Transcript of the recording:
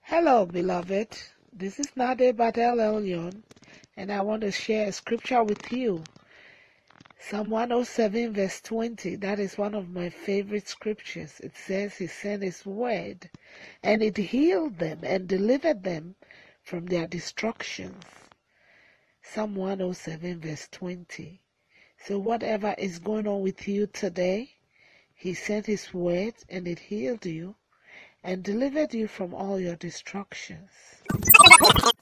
Hello, beloved. This is Nade Batel Elyon, and I want to share a scripture with you. Psalm 107, verse 20. That is one of my favorite scriptures. It says, He sent His word, and it healed them and delivered them from their destructions. Psalm 107, verse 20. So, whatever is going on with you today, He sent His word, and it healed you and delivered you from all your destructions.